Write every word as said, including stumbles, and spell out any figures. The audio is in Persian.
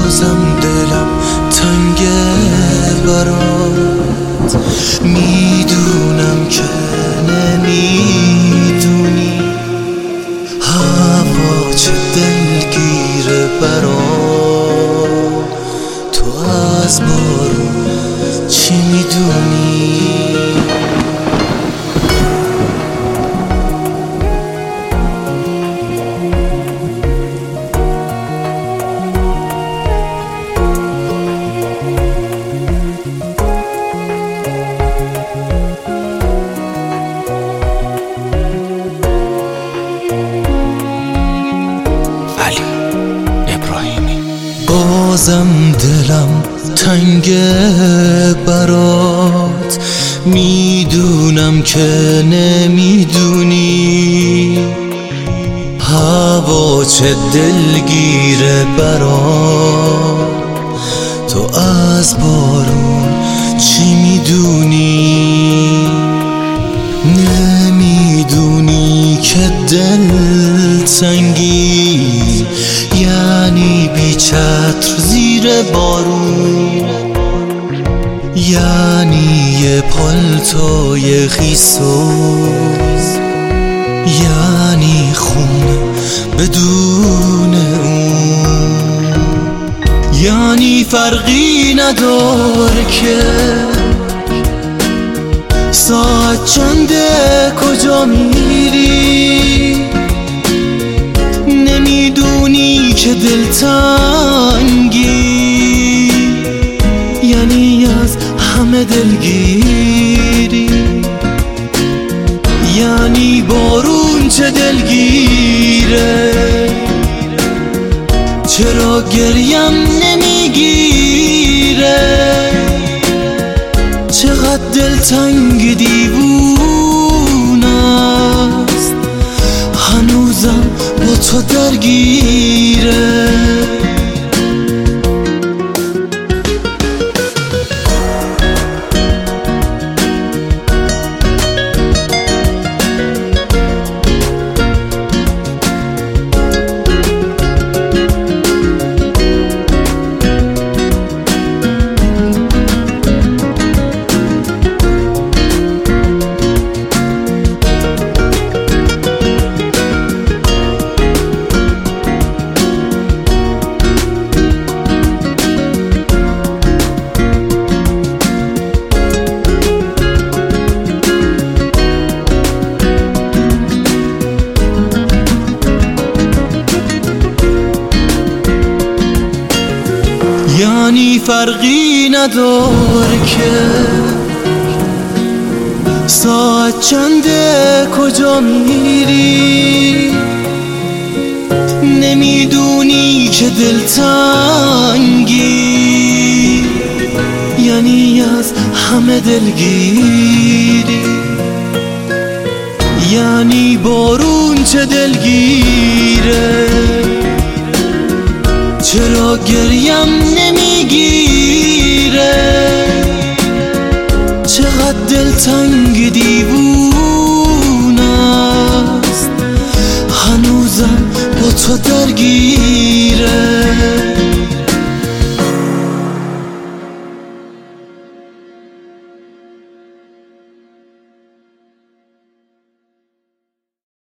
بازم دلم تنگه برات، میدونم که نمیدونی هوا چه دلگیره برات. تو از بارون چی میدونی؟ بازم دلم تنگه برات، میدونم که نمیدونی هوا چه دلگیره برات. تو از بارون چی میدونی؟ نمیدونی که دل تنگی یعنی بی چتر زیر بارون، یعنی یه پالتوی خیسوز، یعنی خون بدون اون، یعنی فرقی نداره که ساعت چنده کجا میری. نمیدونی که دلتنگی یعنی از همه دلگیری، یعنی بارون چه دلگیره. چرا گریم نمیگیره؟ چقدر دلتنگ دیوونه است، هنوزم با تو درگیره. یعنی فرقی نداره که ساعت چنده کجا میری. نمیدونی که دلتنگی یعنی از همه دلگیری، یعنی بارون چه دلگیره. چرا گریم نمیگیره؟ چقدر دلتنگ دیوونه است، هنوزم با تو درگیره.